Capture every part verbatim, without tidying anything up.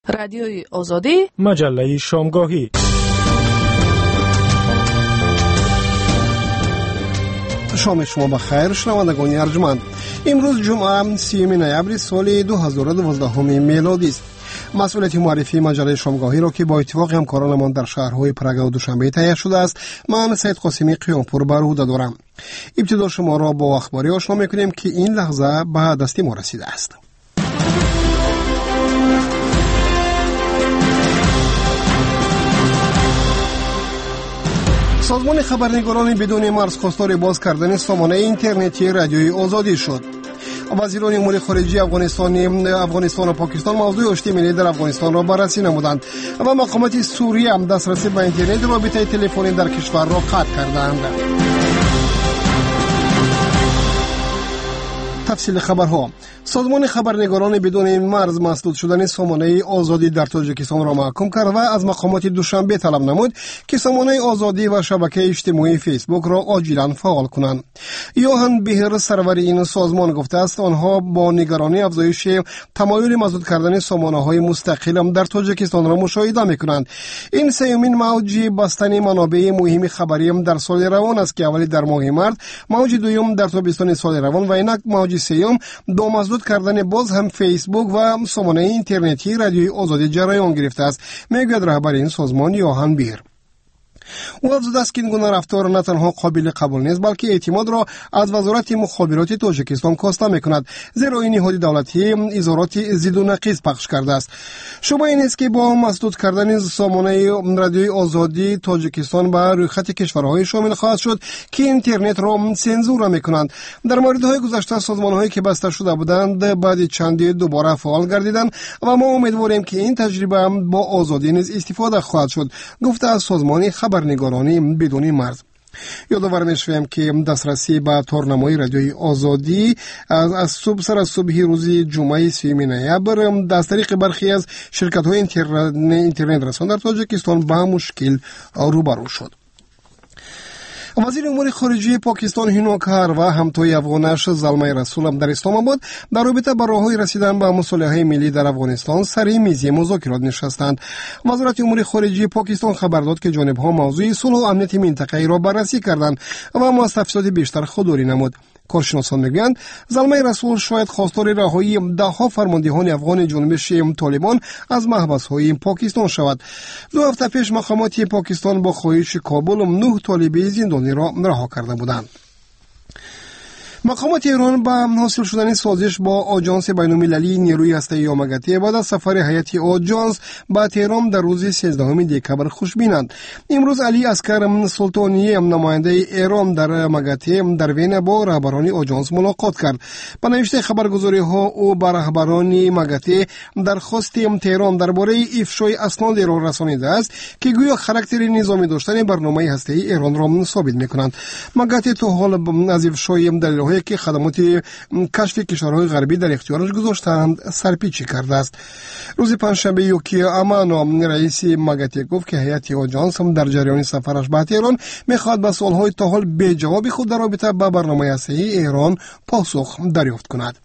رادیوی آزادی، مجله شامگاهی. شام شما بخیر شنوندگان ارجمند. امروز جمعه سیوم نوامبر سال دو هزار و دوازده میلادی است. مسئولیت معرفی مجله شامگاهی را که با اتفاق همکارانمان در شهرهای پرگ و دوشنبه تهیه شده است، من سید قاسمی قیامپور بر عهده دارم. ابتدا شما را با اخباری آشنا می‌کنیم که این لحظه به دست ما رسیده است. سازمان خبرنگاران بدون مرز خواستار باز کردن سامانه اینترنتی رادیوی آزادی شد. وزیران امور خارجه افغانستان افغانستان و پاکستان موضوع آشتی ملی در افغانستان را بررسی نمودند و مقامات سوریه هم دسترسی به اینترنت رابطه تلفنی در کشور را قطع کردند. تفصیل خبرها. سازمان خبرنگاران بدون مرز مسدود شدن سامانه آزادی در تاجیکستان را محکوم کرد و از مقامات دوشنبه طلب نمود که سامانه آزادی و شبکه اجتماعی فیسبوک را عاجلا فعال کنند. یوهان بیهر سرور این سازمان گفته است آنها با نگرانی افزایش تمایل مسدود کردن سامانه‌های مستقل در تاجیکستان را مشاهده می‌کنند. این سومین موج بستن منابع مهم خبری در سال روان است که اولی در ماه مارس، موج دوم در تابستان سال روان و اینک موج سیوم با مسدود کردن باز هم فیسبوک و سامانه اینترنتی رادیوی آزادی جریان گرفته است، میگوید رهبر این سازمان یوهان بیر. او افزوده است که این گونه رفتار نه تنها قابل قبول نیست بلکه اعتماد را از وزارت مخابرات تاجیکستان کاسته میکند، زیرا این نهاد دولتی اظهارات ضد و نقیض پخش کرده است. شبهه این است که با مسدود کردن سامانه رادیوی آزادی تاجیکستان به رویخط کشورهای شامل خواهد شد که اینترنت را سانسور میکنند. در موردهای گذشته سازمانهایی که بسته شده بودند بعد چندی دوباره فعال گردیدند و ما امیدواریم که این تجربه با آزادی نیز استفاده خواهد شد، گفته از سازمان خبرنگاران بدون مرز. یادآور می‌شویم که دسترسی به تورنمای رادیوی آزادی از از صبح سر از صبح روز جمعه سوم نوامبر از طریق برخی از شرکت‌های اینترنت رسان در تاجیکستان با مشکل روبرو شد. وزیر امور خارجه پاکستان هینوکر و همتای افغانش زلمه رسول هم در اسلام آباد در رابطه با راه‌های رسیدن به مصالحه ملی در افغانستان سر میز مذاکرات نشستند. وزارت امور خارجه پاکستان خبر داد که جانب‌ها موضوع صلح و امنیت منطقه‌ای را بررسی کردند و اما از تفصیلات بیشتر خودداری نمود. کارشناسان میگویند زلمه رسول شاید خواستار رهایی ده‌ها فرماندهان افغان جنبش طالبان از محبس‌های پاکستان شود. دو هفته پیش مقامات پاکستان با خواهش کابل نه طالب زندانی را رها کرده بودند. مقامات ایران با حاصل شدن سازش با آژانس بین‌المللی نیروی هسته‌ای آماگاتی بعد از سفر هیئت آژانس به تهران در روز سیزدهم دکامبر خوشبینند. امروز علی اصغر سلطانی نماینده ایران در آماگاتی در وین با رهبران آژانس ملاقات کرد. به نوشته خبرگزاری‌ها او با رهبران آماگاتی درخواست تهران درباره افشای اسناد را رسانیده است که گویا خاراکتر نظامی داشتن برنامه هسته‌ای ایران را ثابت می‌کنند. آماگاتی تا حال از افشای دلیل که خدمات کشف کشورهای غربی در اختیارش گذاشتند سرپیچی کرده است. روز پنجشنبه یوکی امانو رئیس ماگاتی گفت که هیئت آژانس هم در جریان سفرش به تهران میخواد به سوالهای تا حال بی جواب خود در رابطه با برنامه هسته‌ای ایران پاسخ دریافت کند.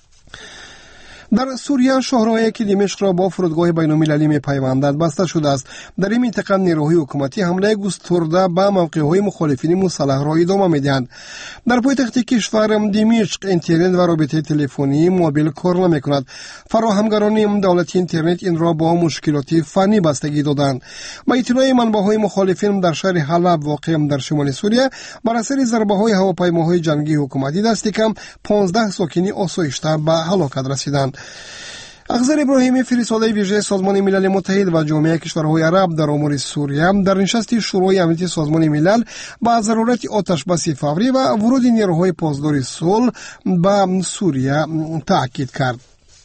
در سوریه شهرهایی که دمشق را با فرودگاه بین‌المللی می‌پیوندد بسته شده است. در این منطقه نیروهای حکومتی حمله گسترده به موقع‌های مخالفین مسلح را ادامه می‌دهند. در پایتخت کشور دمشق اینترنت و رابطه تلفنی موبایل کار نمی‌کند. فراهمگران دولتی اینترنت این را با مشکلات فنی بستگی دادند. با اطلاع منبع‌های مخالفین در شهر حلب واقع در شمال سوریه بر اثر ضربه‌های هواپیماهای جنگی حکومتی دست کم پانزده ساکن آسایشته به هلاکت رسیدند. اخضر ابراهیمی فرستاده ویژه سازمان ملل متحد و جامعه کشورهای عرب در امور سوریه در نشست شورای امنیتی سازمان ملل با ضرورت آتش‌بس فوری و ورود نیروهای پاسدار صلح به سوریه تاکید کرد.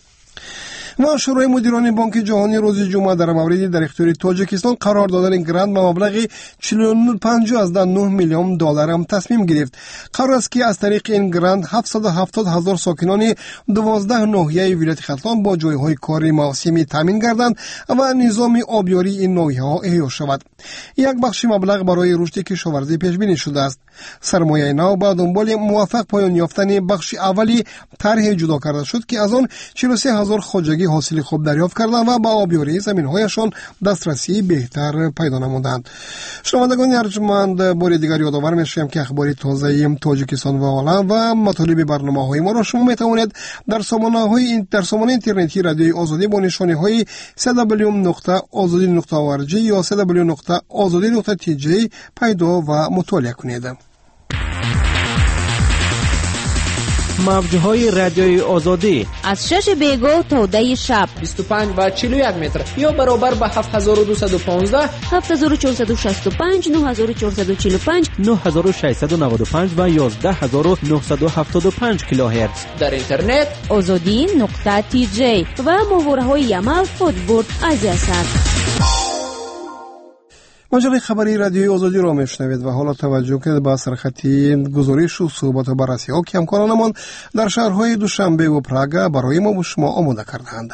و شورای مدیران بانک جهانی روز جمعه در موردی در اختیار تاجیکستان قرار دادن گرانت به مبلغ پنجاه و نه میلیون دلار هم تصمیم گرفت. قرار است که از طریق این گرانت هفتصد و هفتاد هزار ساکنان دوازده ناحیه ولایت ختلان با جایهای کاری موسمی تامین گردند و نظام آبیاری این ناحیه‌ها احیا شود. یک بخش مبلغ برای رشد کشاورزی پیش بینی شده است. سرمایه نو با دنبال موفق پایان یافتن بخش اولی طرح جدا کرده شد که از آن چهل و سه هزار خواجگی آزادی حاصل خوب دریافت کردند و به آبیاری زمین‌هایشان دسترسی بهتر پیدا نمودند. شنوندگان ارجمند، بار دیگر یادآور می‌شویم که اخبار تازه تاجیکستان و عالم و مطالب برنامه‌های ما را شما می‌توانید در سامانه‌های در سامانه اینترنتی رادیوی آزادی با نشانه‌های دبلیو دبلیو دبلیو نقطه آزادی نقطه او آر جی یا دبلیو دبلیو دبلیو نقطه آزادی نقطه تی جی پیدا و مطالعه کنید. موجهای رادیوی آزادی از شش بیگو تا ده شب بیست و پنج و چهل و یک متر یا برابر به هفت هزار و دویست و پانزده، هفت هزار و چهارصد و شصت و پنج، نه هزار و چهارصد و چهل و پنج، نه هزار و ششصد و نود و پنج و یازده هزار و نهصد و هفتاد و پنج کیلوهرتز. در اینترنت آزادی نقطه تی جی و ماهواره‌های یمل فوتبورد از یاسر. مجله خبری رادیوی آزادی را میشنوید و حالا توجه کنید به سرخطی گزارش و صحبت و بررسی ها که همکارانمان در شهرهای دوشنبه و پراگ برای ما و شما آماده کردند.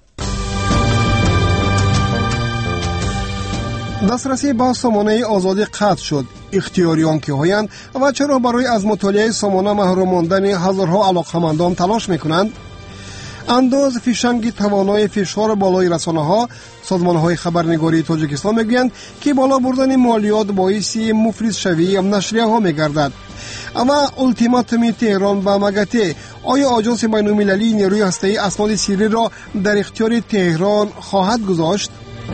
دسترسی به سامانه آزادی قطع شد. اختیاریان که هایند و چرا برای از مطالعه سامانه محروم ماندن هزارها علاقمندان تلاش میکنند؟ انداز فیشنگ توانای فشار بالای رسانه‌ها، سازمان‌های خبرنگاری تاجیکستان میگویند که بالا بردن مالیات باعث مفلس شوی نشریه‌ها میگردد. اما التیماتوم تهران و مگته، آیا آژانس بین‌المللی نیروی هسته‌ای اسناد سری را در اختیار تهران خواهد گذاشت؟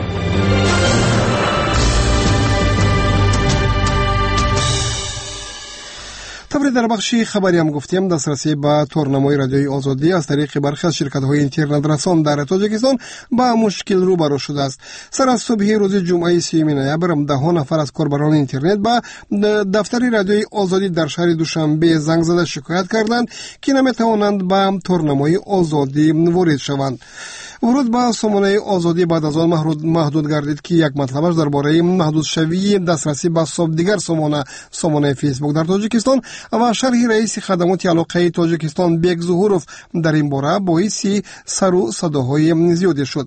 طبعا در بخش خبری هم گفتیم دسترسی به تورنمای رادیوی آزادی از طریق برخی از شرکت‌های اینترنت رسان در تاجیکستان با مشکل روبرو شده است. سر از صبح روز جمعه سیوم نوامبر ده نفر از کاربران اینترنت به دفتر رادیوی آزادی در شهر دوشنبه زنگ زده شکایت کردند که نمی‌توانند به تورنمای آزادی وارد شوند. ورود به سامانه آزادی بعد از آن محدود گردید که یک مطلبش درباره محدود شوی دسترسی به دیگر سامانه سامانه فیسبوک در تاجیکستان و شرح رئیس خدمات علاقه تاجیکستان بیگ ظهوروف در این باره باعث سر و صداهای زیادی شد.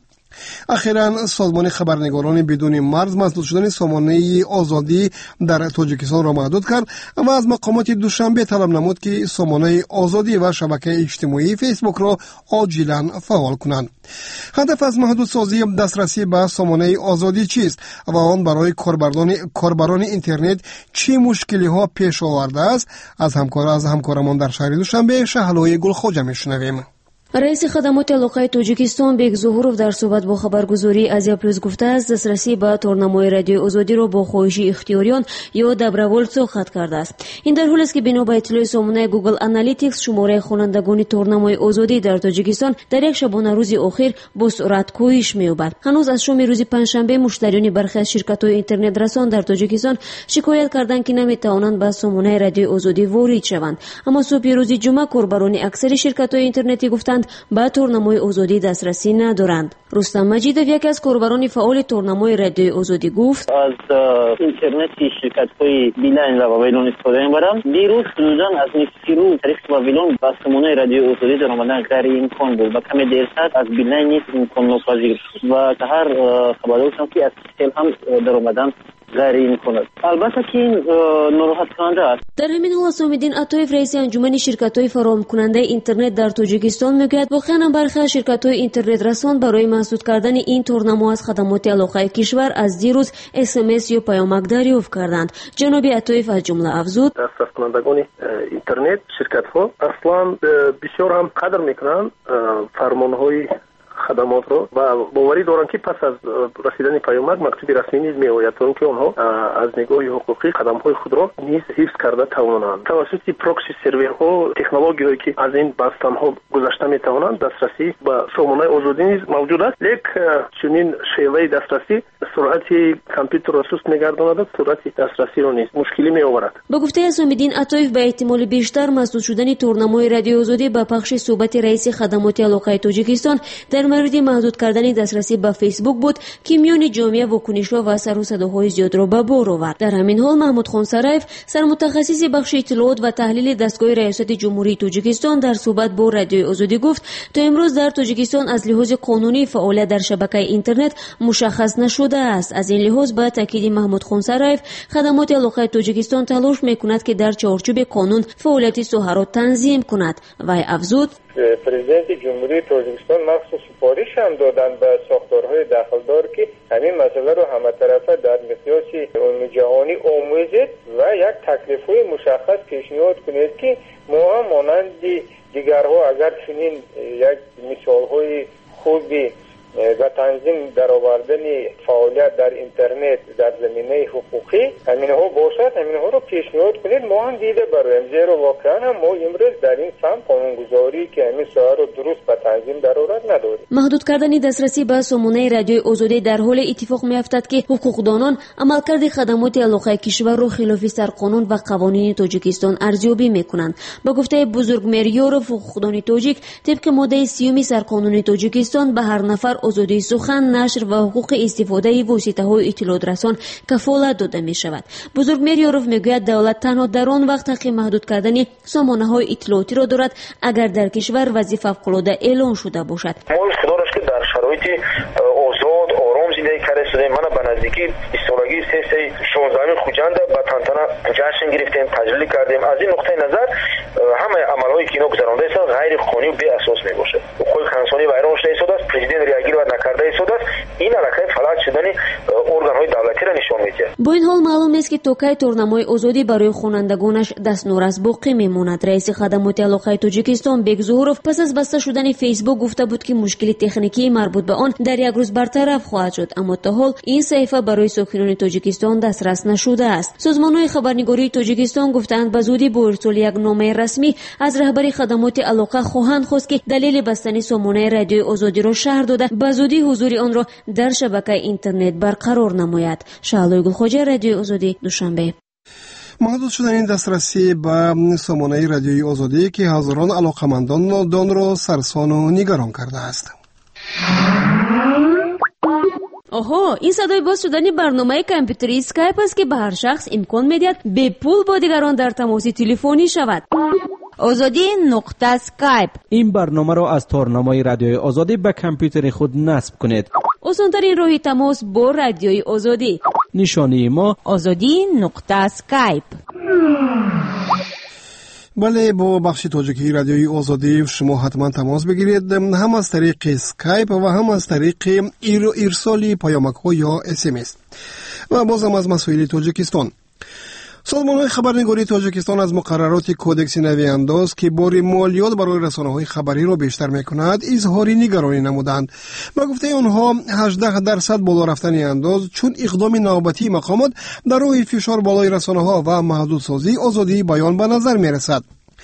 اخیراً سازمان خبرنگاران بدون مرز مسدود شدن سامانه آزادی در تاجیکستان را محدود کرد و از مقامات دوشنبه طلب نمود که سامانه آزادی و شبکه اجتماعی فیسبوک را عاجلاً فعال کنند. هدف از محدود سازی دسترسی به سامانه آزادی چیست و آن برای کاربران کاربران اینترنت چه مشکلی ها پیش آورده است؟ از همکار از همکارمان در شهر دوشنبه شهلوی گلخوجه میشنویم. رئیس خدمات علاقه تاجیکستان بیگ ظهوروف در صحبت با خبرگزاری آزیا پلیس گفته است دسترسی به تورنمای رادیوی آزادی را با خواهش اختیاریان یا دبرول ساخت کرده است. این در حالی است که بنا به اطلاع سامانه گوگل آنالیتیکس شماره خوانندگان تورنمای آزادی در تاجیکستان در یک شبانه روز اخیر با سرعت کاهش می‌یابد. هنوز از شام روز پنجشنبه مشتریان برخی از شرکت‌های اینترنت رسان در تاجیکستان شکایت کردند که نمی‌توانند به سامانه رادیوی آزادی وارد شوند. اما صبح روز جمعه کاربران اکثر شرکت‌های اینترنتی گفتند به تورنمای آزادی دسترسی ندارند. رستم مجیدوف یک از کاربران فعال تورنمای رادیوی آزادی گفت از اینترنت شرکت‌های بیلین و بابیلون استفاده می‌برم. دیروز حدوداً از نصف روز طریق بابیلون با سامانه رادیوی آزادی در آمدن غیر امکان بود و کمی دیرتر از بیلین نیز امکان ناپذیر شد و که هر خبر داشتم که از سیستم هم در آمدن غیر امکان است. البته که این ناراحت کننده است. در همین حال حسام‌الدین عطایف رئیس انجمن شرکت‌های فراهم کننده اینترنت در تاجیکستان میگوید واقعاً برخی از شرکت‌های اینترنت رسان برای محدود کردن این تورنما از خدمات علاقه کشور از دیروز اس ام اس یا پیامک دریافت کردند. جناب عطایف از جمله افزود مصرف کنندگان اینترنت شرکت‌ها اصلاً بسیار هم قدر می‌کنند فرمان‌های خدمات رو و باوری دارن که پس از رسیدن پیامک مکتوب رسمی نیز میآید تا اینکه آنها از نگاه حقوقی قدم‌های خود را نیز حفظ کرده توانند. توسط پروکسی سرورها تکنولوژی‌هایی که از این بستن‌ها گذشته میتوانند دسترسی به سامانه آزادی نیز موجود است. لیکن چنین شیوه دسترسی سرعت کامپیوتر را سست می‌گرداند، سرعت دسترسی را نیز مشکلی می‌آورد. با گفته حسام‌الدین عطایف به احتمال بیشتر مسدود شدن تورنمای رادیوی آزادی با پخش صحبت رئیس خدمات علاقه تاجیکستان در مورد محدود کردن دسترسی به فیسبوک بود که میان جامعه واکنش‌ها و سر و صداهای زیاد را به بار آورد. در همین حال محمود خان سرایف سرمتخصص بخش اطلاعات و تحلیل دستگاه ریاست جمهوری تاجیکستان در صحبت با رادیوی آزادی گفت تا امروز در تاجیکستان از لحاظ قانونی فعالیت در شبکه اینترنت مشخص نشده است. از این لحاظ با تاکید محمود خان سرایف خدمات علاقه تاجیکستان تلاش میکند که در چارچوب قانون فعالیت ساحه را تنظیم کند و افزود پرزیدنت جمهوری تاجیکستان مخصوص سفارش هم دادن به ساختارهای داخلدار که همین مسئله رو همه طرفه در مقیاس عمومی جهانی آموزید و یک تکلیف‌های مشخص پیشنهاد کنید که ما هم مانند دیگرها اگر چنین یک مثال‌های خوبی و تنظیم در آوردن فعالیت در اینترنت در زمینه حقوقی همینها باشد، همینها رو پیشنهاد کنید، ما هم دیده برایم. زیرا واقعا هم ما امروز در این سمت قانونگذاری که همین ساحه رو درست به تنظیم در آورد نداریم. محدود کردن دسترسی به سامانه رادیوی آزادی در حال اتفاق میافتد که حقوقدانان عملکرد خدمات علاقه کشور را خلاف سرقانون و قوانین تاجیکستان ارزیابی میکنند. با گفته بزرگمیر یوروف، حقوقدان تاجیک طبق ماده سیوم سرقانون تاجیکستان به هر نفر آزادی سخن، نشر و حقوق استفاده واسطه‌های اطلاعات رسان کفالت داده می شود. بزرگمیر یوروف میگوید دولت تنها در آن وقت حق محدود کردن سامانه‌های اطلاعاتی را دارد اگر در کشور وضعیت فوق‌العاده اعلان شده باشد. ما اختیارش که در شرایط آزاد آرام زندگی کرده شده. من به نزدیکی استرالگی سه سه شانزده خوجند به تنتنا جشن گرفتیم، تجلیل کردیم. از این نقطه نظر همه عملهایی که اینا گذرانده است غیر قانونی و بی اساس میباشه. حقوق انسانی ویران شده است، پرزیدنت ریاگیری و نکرده است. این حرکت فلج شدن ارگان‌های دولتی را نشان میده. با این حال معلوم است که توکای تورنمای آزادی برای خوانندگانش دست نوراست باقی میماند. رئیس خدمات علاقه تاجیکستان بیگ ظهورов پس از بسته شدن فیسبوک گفته بود که مشکل تکنیکی مربوط به آن در یک روز برطرف خواهد شد، اما تا حال این صحیفه برای ساکنان تاجیکستان دسترس نشده است. سازمان‌های خبرنگاری تاجیکستان گفتند به زودی با ارسال یک نامه رسمی از رهبری خدمات علاقه خواهند خواست که دلیل بستن سامانه رادیوی آزادی را شرح داده به زودی حضور آن را در شبکه اینترنت برقرار نماید. شعلوی گلخواجه، رادیوی آزادی، دوشنبه. محدود شدن دسترسی به سامانه رادیوی آزادی که هزاران علاقمندان دان را سرسان و نگران کرده است. آها، این صدای باز شدن برنامه کامپیوتری اسکایپ است که به هر شخص امکان می‌دهد به پول با دیگران در تماس تلفنی شود. آزادی نقطه اسکایپ. این برنامه را از تارنمای رادیوی آزادی به کامپیوتر خود نصب کنید. آسان‌ترین راه تماس با رادیوی آزادی. نشانی ما آزادی نقطه اسکایپ. بله، با بخش تاجیکی رادیوی آزادی شما حتما تماس بگیرید، هم از طریق اسکایپ و هم از طریق ارسال پیامک‌ها یا اس ام اس. و بازم از مسائل تاجیکستان. سازمان خبرنگاری تاجیکستان از مقررات کودکس نوی انداز که بار مالیات برای رسانه‌های خبری را بیشتر می‌کند اظهار نگرانی نمودند. با گفته آنها هجده درصد بالا رفتن انداز چون اقدام نوبتی مقامات در راه فشار بالای رسانه‌ها و محدودسازی آزادی بیان به نظر می‌رسد.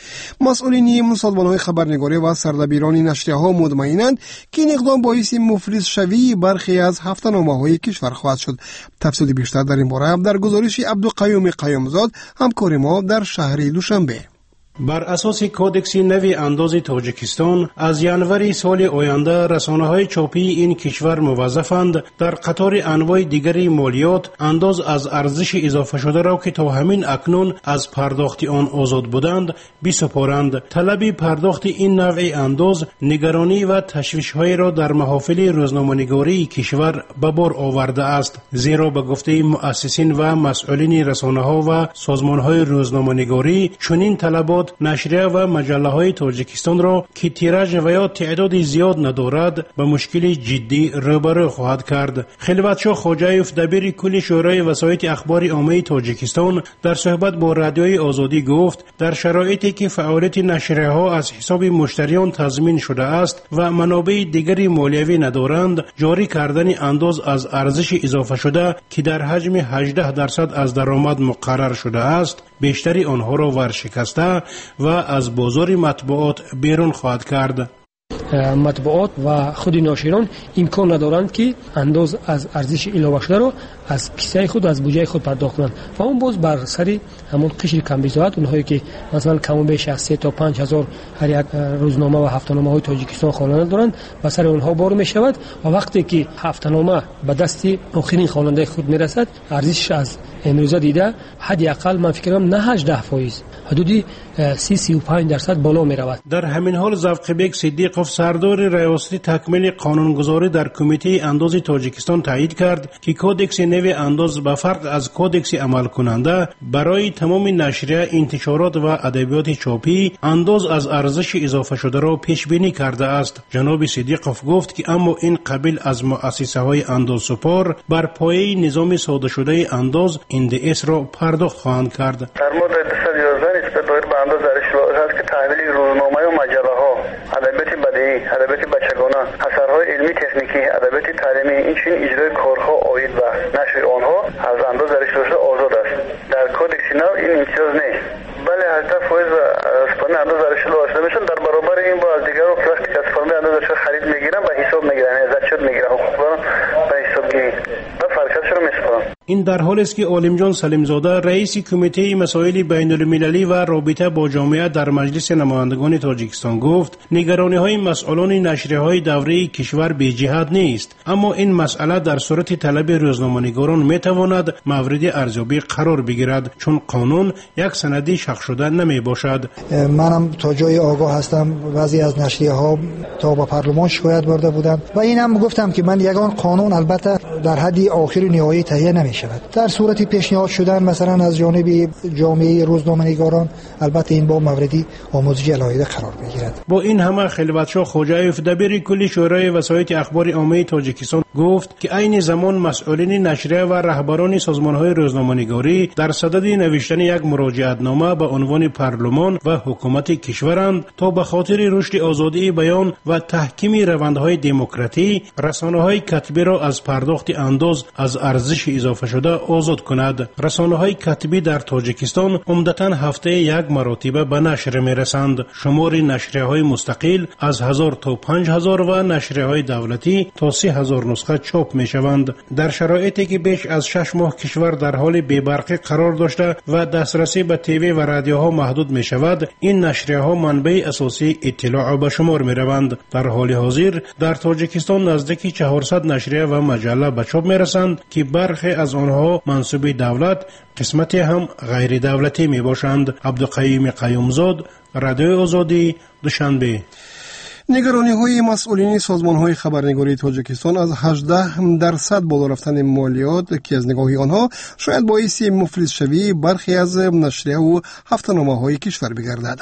مسئولین سازمان‌های خبرنگاری و سردبیران نشریه‌ها مطمئنند که این اقدام باعث مفلس شوی برخی از هفته‌نامه‌های کشور خواهد شد. تفصیل بیشتر در این باره در گزارش عبدالقیوم قیومزاد، همکار ما در شهر دوشنبه. بر اساس کودکس نوی انداز تاجیکستان از ینوری سال آینده رسانه‌های چاپی این کشور موظفند در قطار انواع دیگری مالیات انداز از ارزش اضافه شده را که تا همین اکنون از پرداخت آن آزاد بودند بسپارند. طلب پرداخت این نوع انداز نگرانی و تشویش‌های را در محافل روزنامه‌نگاری کشور به بار آورده است، زیرا به گفته مؤسسین و مسئولین رسانه‌ها و سازمان‌های روزنامه‌نگاری چنین طلبات نشریه و مجله های تاجیکستان را که تیراژ و یا تعداد زیاد ندارد به مشکل جدی روبرو خواهد کرد. خلوتشاه خوجایف دبیر کل شورای وسایط اخبار عامه تاجیکستان در صحبت با رادیوی آزادی گفت در شرایطی که فعالیت نشریه ها از حساب مشتریان تضمین شده است و منابع دیگری مالیوی ندارند، جاری کردن انداز از ارزش اضافه شده که در حجم هجده درصد از درآمد مقرر شده است بیشتری آنها را ورشکسته و از بازار مطبوعات بیرون خواهد کرد. مطبوعات و خود ناشران امکان ندارند که انداز از ارزش علاوه شده را از کیسه خود از بودجه خود پرداخت کنند و اون باز بر سر همون قشر کمبیزات اونهایی که مثلا کم و بیش از سه تا پنج هزار هر یک روزنامه و هفته‌نامه های تاجیکستان خواننده دارند و سر اونها بار می شود و وقتی که هفته‌نامه به دست آخرین خواننده خود می رسد ارزشش از امروزه دیده حداقل من فکر کنم نه هجده درصد حدودی سی سی و پنج درصد بالا می رود. در همین حال زوقبیک صدیق نسخوف سردار ریاستی تکمیل قانونگذاری در کمیته انداز تاجیکستان تایید کرد که کودکس نو انداز به فرق از کودکس عمل کننده برای تمام نشریه، انتشارات و ادبیات چاپی انداز از ارزش اضافه شده را پیش بینی کرده است. جناب صدیقوف گفت که اما این قبیل از مؤسسه های انداز سپار بر پایه نظام ساده شده انداز ان دی اس را پرداخت خواهند کرد. در مورد دویست و یازده نسبت دایر به انداز در اشتراک است که تحویل روزنامه و مجله ها، ادبیات بدیعی، ادبیات بچگانه، اثرهای علمی تکنیکی، ادبیات تعلیمی، این چنین اجرای کارها عاید به نشر آنها از انداز در اشتراک آزاد است. در کودکس نو این امتیاز نیست. بله هشتاد فایز اسپانه انداز در اشتراک داشته میشن، در برابر این با از دیگر وقتی که اسپانه انداز در خرید میگیرن به حساب میگیرن، ازت شد میگیرن، حقوق به حساب گیری و فرقش رو میسپارن. این در حالی است که عالم جان سلیم زاده رئیس کمیته مسائل بین المللی و رابطه با جامعه در مجلس نمایندگان تاجیکستان گفت نگرانی های مسئولان نشریه های دوره کشور بی جهت نیست، اما این مسئله در صورت طلب روزنامه‌نگاران می تواند مورد ارزیابی قرار بگیرد چون قانون یک سند شق شده نمی باشد. منم تا جای آگاه هستم بعضی از نشریه ها تا با پارلمان شکایت برده بودند و اینم گفتم که من یگان قانون البته در حد آخر نهایی تهیه نمی شود. در صورت پیشنهاد شدن مثلا از جانب جامعه روزنامه‌نگاران البته این با موردی آموزشی علایقه قرار می‌گیرد. با این همه خلوتشاه خوجایف دبیر کلی شورای وسایط اخبار عامه تاجیکستان گفت که عین زمان مسئولین نشریه و رهبران سازمان‌های روزنامه‌نگاری در صدد نوشتن یک مراجعتنامه به عنوان پارلمان و حکومت کشورند تا به خاطر رشد آزادی بیان و تحکیم روندهای دموکراتی رسانه‌های کتبی را از پرداخت انداز از ارزش اضافه شده آزاد کند. رسانه‌های کتبی در تاجیکستان عمدتاً هفته یک مرتبه به نشر می‌رسند. شمار نشریه‌های مستقل از هزار تا پنج هزار و نشریه‌های دولتی تا سه هزار نسخه چاپ می‌شوند. در شرایطی که بیش از شش ماه کشور در حال بی‌برقی قرار داشته و دسترسی به تیوی و رادیوها محدود می‌شود، این نشریه‌ها منبع اساسی اطلاع به شمار می‌روند. در حال حاضر در تاجیکستان نزدیک چهارصد نشریه و مجله به چاپ می‌رسند که برخی از آنها منسوب دولت، قسمتی هم غیر دولتی می باشند. عبدالقیوم قیومزاد، رادیو آزادی، دوشنبه. نگرانی های مسئولین سازمان های خبرنگاری تاجیکستان از هجده درصد بالا رفتن مالیات که از نگاه آنها شاید باعث مفلس شوی برخی از نشریه و هفته‌نامه های کشور بگردد.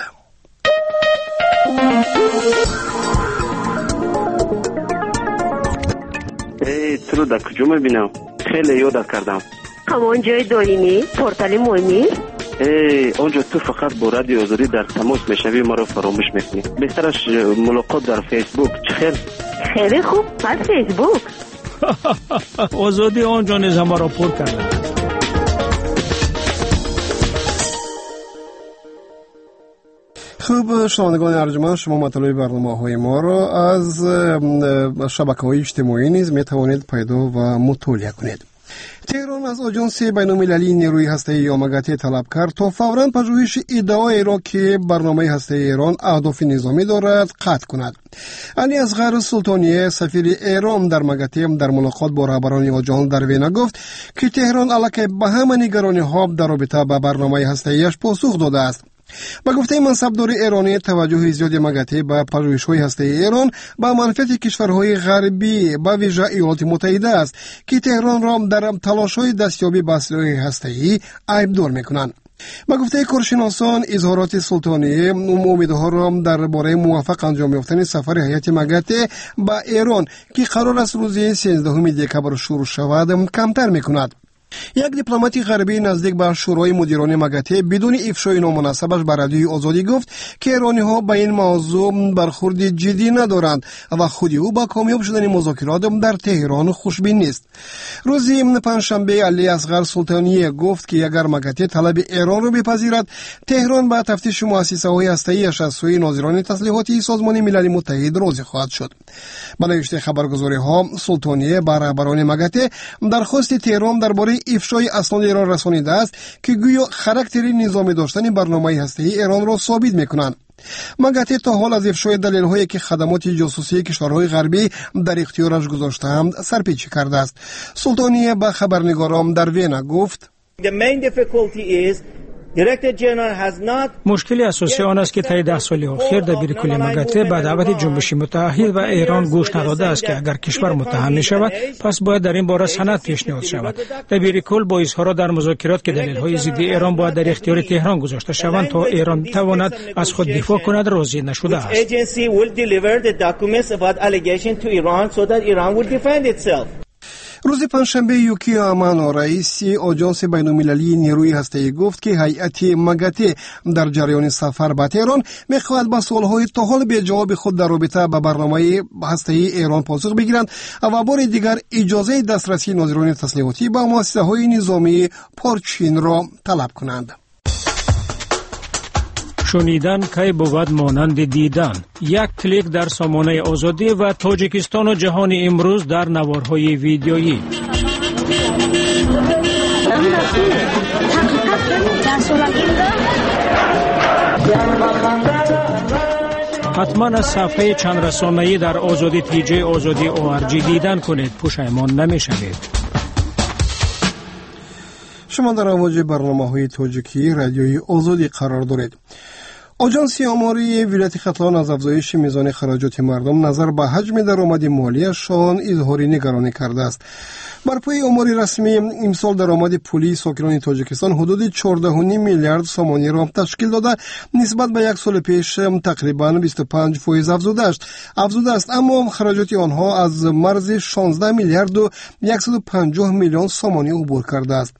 ای تو در کجا میبینم؟ خیلی یادت کردم. همان جای دائمی پورتال مهمی؟ ای اونجا تو فقط با رادیو آزادی در تماس میشوی، ما رو فراموش میکنی. بهترش ملاقات در فیسبوک. چخیر؟ خیلی خوب، پس فیسبوک. آزادی آنجا نیز ما را پر کرده. خوب شنوندگان ارجمند، شما مطالب برنامه‌های ما را از شبکه‌های اجتماعی نیز می‌توانید پیدا و مطالعه کنید. تهران از آژانس بین‌المللی نیروی هسته‌ای یاماگاتی طلب کرد تا فوراً پژوهش ادعای را که برنامه هسته‌ای ایران اهداف نظامی دارد قطع کند. علی اصغر سلطانی سفیر ایران در مگاتی در ملاقات با رهبران آژانس در وینا گفت که تهران علاوه بر همه نگرانی‌ها در رابطه با برنامه هسته‌ایش پاسخ داده است. با گفته منصبدار ایرانی، توجه زیادی مگاتی به پژوهش‌های هسته‌ای ایران با منفعت کشورهای غربی به ویژه ایالات متحده است که تهران را در تلاش‌های دستیابی به اسلحه هسته‌ای عیب‌دار می‌کنند. با گفته کارشناسان، اظهارات سلطانی امیدها را درباره موفق انجام یافتن سفر هیئت مگاتی به ایران که قرار است روز سیزدهم دکبر شروع شود کمتر می‌کند. یک دیپلمات غربی نزدیک به شورای مدیران مگاتی بدون افشای نامناسبش به رادیوی آزادی گفت که ایرانی‌ها به این موضوع برخورد جدی ندارند و خودی او با کامیاب شدن مذاکرات در تهران خوشبین نیست. روز پنجشنبه علی اصغر سلطانی گفت که اگر مگاتی طلب ایران را بپذیرد، تهران با تفتیش مؤسسه‌های هسته‌ای‌اش از سوی ناظران تسلیحاتی سازمان ملل متحد راضی خواهد شد. برای اشتراک خبرگزاری‌ها، سلطانی با رهبران مگاتی درخواست تهران درباره افشای اسناد ایران رسانیده است که گویا خاراکتر نظامی داشتن برنامه هسته‌ای ایران را ثابت می‌کنند. مگاتی تا حال از افشای دلایلی که خدمات جاسوسی کشورهای غربی در اختیارش گذاشته‌اند سرپیچی کرده است. سلطانی با خبرنگاران در وینا گفت The main difficulty is مشکلی اساسی آن است که طی ده سال اخیر دبیر کل مگاته به دعوت جنبش متحد و ایران گوش نداده است که اگر کشور متهم می شود پس باید در این باره سند پیشنهاد شود. دبیر کل با اظهارات در مذاکرات که دلیل‌های ضد ایران باید در اختیار تهران گذاشته شوند تا ایران تواند از خود دفاع کند راضی نشده است. روز پنجشنبه یوکیو امانو رئیس آژانس بین‌المللی نیروی هسته‌ای گفت که هیئت مگاته در جریان سفر به تهران می‌خواهد با سوال‌های تا حال به جواب خود در رابطه با برنامه هسته‌ای ایران پاسخ بگیرند و بار دیگر اجازه دسترسی ناظران تسلیحاتی به مؤسسه‌های نظامی پرچین را طلب کنند. شنیدن کی بود مانند دیدن. یک کلیک در سامانه آزادی و تاجیکستان و جهان امروز در نوارهای ویدیویی. حتما از صفحه چند رسانه‌ای در آزادی تیجی آزادی او آر جی دیدن کنید، پشیمان نمی‌شوید. شما در امواج برنامه‌های تاجیکی رادیوی آزادی قرار دارید. آژانس آماری ولایت ختلان از افزایش میزان خراجات مردم نظر به حجم درآمد مالیشان اظهار نگرانی کرده است. بر پای آمار رسمی امسال درآمد پولی ساکنان تاجیکستان حدود چهارده و نیم میلیارد سامانی را تشکیل داده، نسبت به یک سال پیش تقریباً بیست و پنج درصد افزوده است. افزوده است اما خراجات آنها از مرز شانزده میلیارد و صد و پنجاه میلیون سامانی عبور کرده است.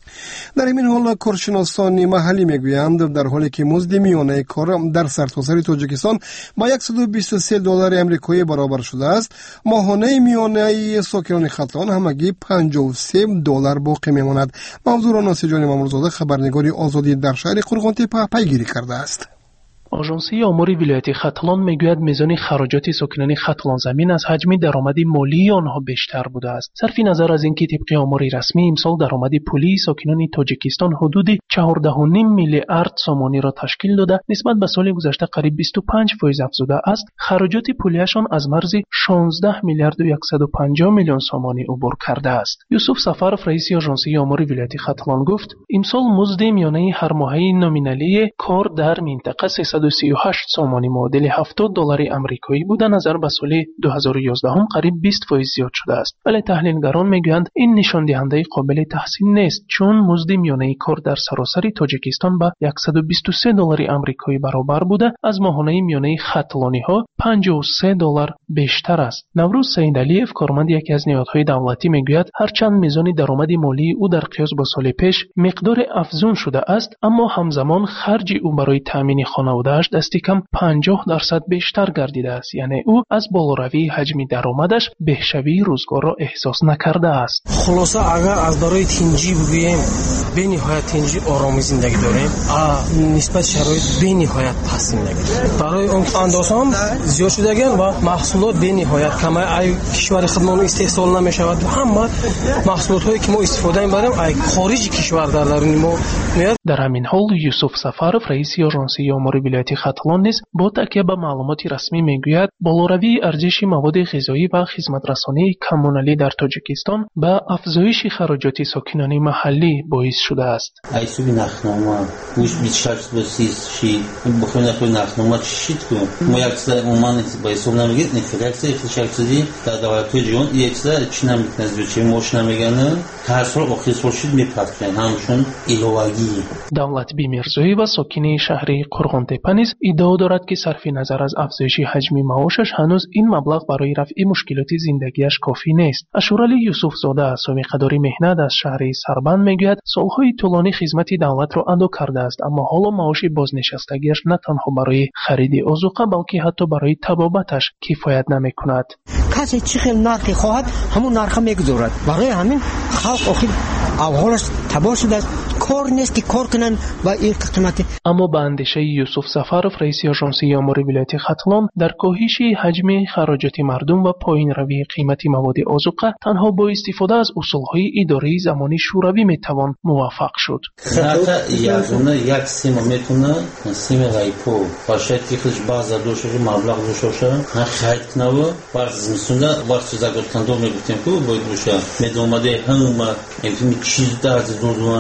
در این حال کارشناسان محلی میگویند در حالی که مزد میانه کار در سرتاسر تاجیکستان با صد و بیست و سه دلار آمریکایی برابر شده است، ماهانه میانه ساکنان ختلان همگی پنجاه و سه دلار باقی میماند. موضوع را ناصر جان مامورزاده خبرنگار آزادی در شهر قرغانتپه پیگیری کرده است. آژانسی آمار ولایت ختلان میگوید میزان خراجات ساکنان ختلان زمین از حجم درآمد مالی آنها بیشتر بوده است. صرف نظر از اینکه طبق آمار رسمی امسال درآمد پولی ساکنان تاجیکستان حدود چهارده و نیم میلیارد سامانی را تشکیل داده، نسبت به سال گذشته قریب بیست و پنج درصد افزوده است. خراجات پولیشان از مرز شانزده میلیارد و صد و پنجاه میلیون سامانی عبور کرده است. یوسف سفرف رئیس آژانسی آمار ولایت ختلان گفت امسال مزد میانه هر ماهه نامینالی کار در منطقه سیصد و سی و هشت سامانی معادل هفتاد دلار آمریکایی بوده، نظر به سال دو هزار و یازده هم قریب بیست درصد زیاد شده است. ولی تحلیلگران میگویند این نشان دهنده قابل تحسین نیست، چون مزد میانه کار در سراسر تاجیکستان به صد و بیست و سه دلار آمریکایی برابر بوده، از ماهانه میانه ختلانی ها پنجاه و سه دلار بیشتر است. نوروز سیدعلیف کارمند یکی از نهادهای دولتی میگوید هرچند میزان درآمد مالی او در قیاس با سال پیش مقدار افزون شده است، اما همزمان خرج او برای تامین خانواده دستی کم پنجاه درصد بیشتر گردیده است. یعنی او از بالاروی حجم درآمدش بهشوی روزگار را احساس نکرده است. خلاصه اگر از برای تنجی بگوییم به نهایت تنجی آرامی زندگی داریم، نسبت شرایط به نهایت پس زندگی داریم. برای اون اندازه هم زیاد شدگان و محصولات به نهایت کم. ای کشور خودمان استحصال نمیشود و همه محصولات هایی که ما استفاده می‌بریم ای خارج کشور در درون ما میاد. در همین حال یوسف سفرف رئیس آژانسی آمار ولایت ختلان نیز با تکیه به معلومات رسمی میگوید بالاروی ارزش مواد غذایی و خدمت‌رسانی کمونالی در تاجیکستان به افزایش خراجات ساکنان محلی باعث شده است. ایسوبی نخنامه گوش بیشتر بسیز شی بخوام نخوام نخنامه چیت کنم ما یک سر عمان با حساب نمیگید نفر یک سر اقتصادی در دولت جهان یک سر چی نمیتونست بچه موش نمیگنه هر سال اختصار شد میپرد کنن همشون ایلواگی. دولت بیمیرزایی و ساکنین شهر قرغانتپه نیز ادعا دارد که صرف نظر از افزایش حجم معاشش هنوز این مبلغ برای رفع مشکلات زندگیش کافی نیست. اشورالی یوسف زاده سابقه‌دار مهنت از شهر سربند میگوید سالهای طولانی خدمت دولت را ادا کرده است، اما حالا معاش بازنشستگیش نه تنها برای خرید آذوقه بلکه حتی برای طبابتش کفایت نمیکند. کسی چه خیلی نرخی خواهد همون نرخ میگذارد. برای همین خلق آخر اولش تباه شده کار نیست که کار کنن با این قیمت. اما به اندیشه یوسف سفرف رئیس آژانسی آمار ولایت ختلان در کاهش حجم خراجات مردم و پایین روی قیمت مواد آذوقه تنها با استفاده از اصولهای اداری زمانی شوروی میتوان موفق شد. حتی یادونه یک سیم میتونه سیم غیپو باشه که خودش باز دوشه مبلغ دوشه ها خرید کنه و باز میسونه واسه زاگرتن دو میگفتیم که باید باشه میدومده هم میتونی چیز داد دوزوان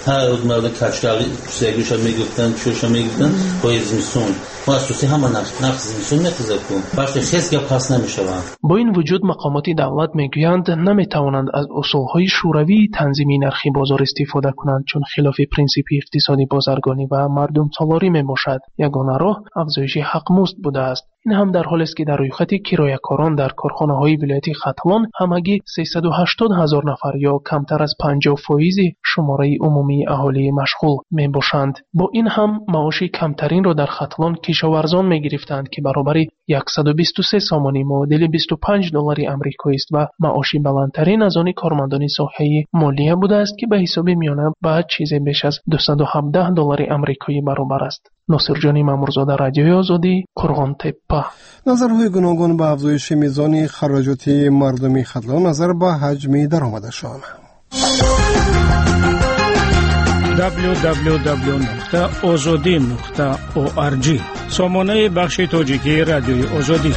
هر روز مرد کچکاری سیگوش میگفتن چوش میگفتن پای زمستون و اساسی همه نقص نقص زمستون میخوزه کن باشه خیس گپ پاس نمیشه. با این وجود مقامات دولت میگویند نمیتوانند از اصولهای شوروی تنظیمی نرخ بازار استفاده کنند چون خلاف پرینسیپ اقتصادی بازرگانی و مردم سالاری میباشد. یگانه راه افزایش حق مزد بوده است. این هم در حالی است که در روی خط کرایه‌کاران در کارخانه‌های ولایتی ختلان همگی سیصد و هشتاد هزار نفر یا کمتر از پنجاه فیصد شماره عمومی اهالی مشغول میباشند. با این هم معاش کمترین را در ختلان کشاورزان میگرفتند که برابر صد و بیست و سه سامانی معادل بیست و پنج دلار آمریکایی است و معاش بلندترین از آن کارمندان ساحه مالیه بوده است که به حساب میانه به چیزی بیش از دویست و هفده دلار آمریکایی برابر است. ناصر جانی مامورزاده، رادیوی آزادی، قرغان تپه. نظرهای گوناگون به افزایش میزان خراجات مردمی ختلان نظر به حجم درآمدشان. دبلیو دبلیو دبلیو نقطه آزادی نقطه او آر جی سامانه بخش تاجیکی رادیوی آزادی.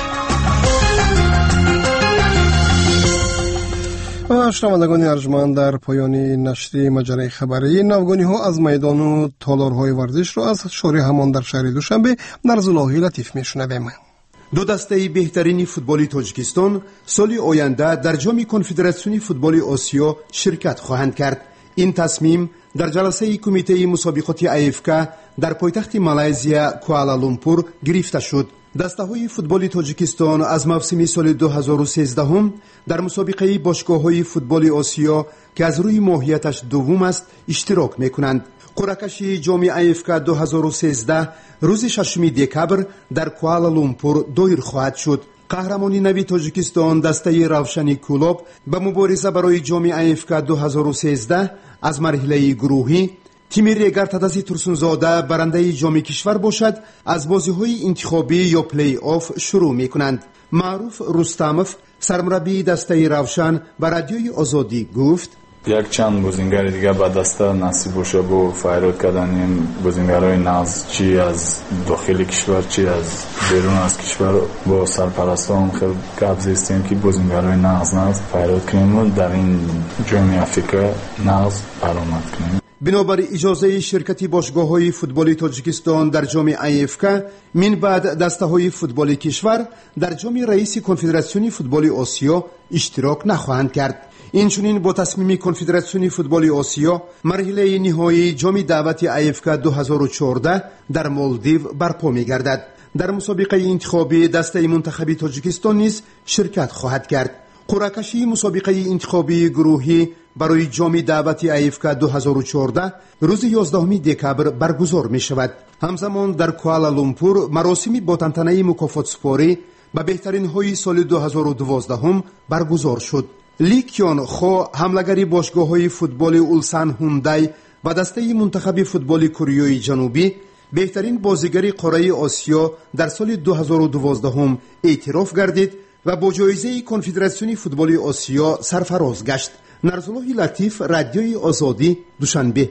و شنوندگان ارجمند، در پایان نشر مجله خبری نوگانی ها از میدان و تالارهای ورزش را از شارع همان در شهر دوشنبه در زلاحی لطیف میشنویم. دو دسته بهترین فوتبال تاجیکستان سال آینده در جام کنفدراسیون فوتبال آسیا شرکت خواهند کرد. این تصمیم در جلسه کمیته مسابقات ایفکا در پایتخت مالزیا کوالالامپور گرفته شد. دسته‌های فوتبال تاجیکستان از موسم سال دو هزار و سیزده در مسابقه باشگاه‌های فوتبال آسیا که از روی ماهیتش دوم است اشتراک می‌کنند. قرعه‌کش جام ایفکا دو هزار و سیزده روز ششم دکبر در کوالالامپور دایر خواهد شد. قهرمانی نوی تاجیکستان دسته روشنی کلوب به مبارزه برای جام ایفکا دو هزار و سیزده از مرحله گروهی تیم ریگر تدازی ترسونزاده برنده جام کشور باشد از بازی‌های انتخابی یا پلی آف شروع می‌کنند. معروف رستموف سرمربی دسته روشن به رادیوی آزادی گفت یک چند بازیگر دیگه به دسته نصیب باشه با فعالیت کردن این بازیگرای ناز چی از داخل کشور چی از بیرون از کشور با سرپرستان خیلی گپ زدیم که بازیگرای ناز ناز فعالیت کنیم و در این جام افریقا ناز برآمد کنیم. بنابر اجازه شرکت باشگاه‌های فوتبال تاجیکستان در جام ایفکا من بعد دسته‌های فوتبال کشور در جام رئیس کنفدراسیون فوتبال آسیا اشتراک نخواهند کرد. اینچنین با تصمیم کنفدراسیون فوتبال آسیا مرحله نهایی جام دعوت ایفکا دو هزار و چهارده در مالدیو برپا می‌گردد. در مسابقه انتخابی دسته منتخب تاجیکستان نیز شرکت خواهد کرد. قرعه‌کشی مسابقه انتخابی گروهی برای جام دعوت ایفکا دو هزار و چهارده روز یازدهم دکبر برگزار می شود. همزمان در کوالالامپور مراسمی با تنتنه مکافات سپاری به بهترین های سال دو هزار و دوازده برگزار شد. لی کیان خو حملگری باشگاه های فوتبال اولسان هوندای و دسته منتخب فوتبال کره جنوبی بهترین بازیگر قاره آسیا در سال دو هزار و دوازده اعتراف گردید و با جایزه کنفدراسیون فوتبال آسیا سرفراز گشت. نرزالله لطیف، رادیوی آزادی، دوشنبه.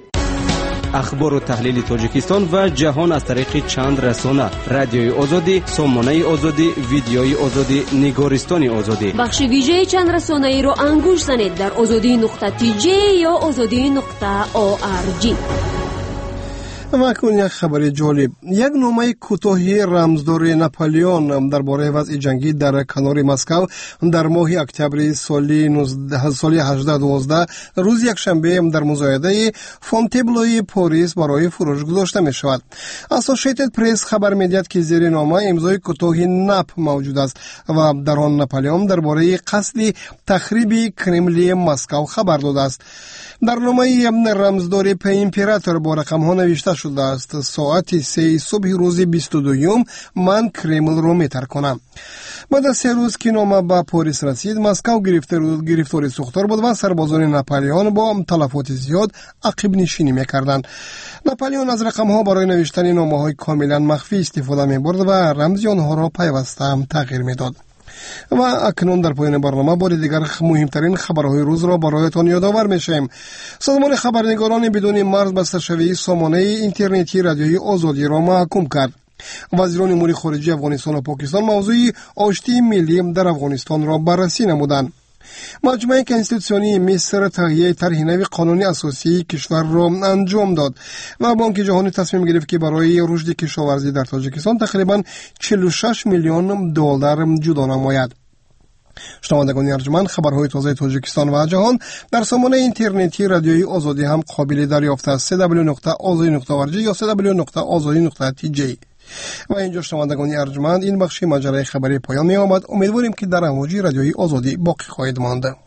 اخبار و تحلیل تاجیکستان و جهان از طریق چند رسانه: رادیوی آزادی، سامانه آزادی، ویدیوی آزادی، نگارستان آزادی. بخش ویژه چند رسانه ای را انگوش زنید در آزادی نقطه تی جی یا آزادی نقطه او آر جی. و اکنون یک خبر جالب. یک نامه کوتاهی رمزدار ناپلیون درباره وضع جنگی در کنار مسکو در ماه اکتبر سال هزار و دوازده روز یک شنبه در مزایده فونتبلوی پاریس برای فروش گذاشته می شود. اسوسییتد پرس خبر می‌دهد که زیر نامه امضای کوتاهی نپ موجود است و در آن ناپلیون درباره قصد تخریب کرملین مسکو خبر داده است. در نامه رمزدار په امپراتور با رقم ها نوشته شده است: ساعت سه صبح روز بیست و دوم من کرمل را می ترک کنم. بعد از سه روز که نامه به پاریس رسید، مسکو گرفتار سوختار بود و سربازان ناپلیون با تلفات زیاد عقب نشینی می کردند. ناپلیون از رقم ها برای نوشتن نامه های کاملا مخفی استفاده می برد و رمز آنها را پیوسته هم تغییر می داد. و اکنون در پایان برنامه بار دیگر مهمترین خبرهای روز را برایتان یادآور می‌شیم. سازمان خبرنگاران بدون مرز بسته‌شوی سامانه اینترنتی رادیوی آزادی را محکوم کرد. وزیران امور خارجه افغانستان و پاکستان موضوع آشتی ملی در افغانستان را بررسی نمودند. مجمع کنستیتوسیونی مصر تهیه طرح نوی قانون اساسی کشور را انجام داد و بانک جهانی تصمیم گرفت که برای رشد کشاورزی در تاجیکستان تقریبا چهل و شش میلیون دلار جدا نماید. شنوندگان ارجمند، خبرهای تازه تاجیکستان و جهان در سامانه اینترنتی رادیوی آزادی هم قابل دریافت است. دبلیو دبلیو دبلیو نقطه آزادی نقطه او آر جی یا دبلیو دبلیو دبلیو نقطه آزادی نقطه تی جی. و اینجا شنوندگان ارجمند این بخش ماجرای خبری پایان می آمد. امیدواریم که در امواج رادیوی آزادی باقی خواهید ماند.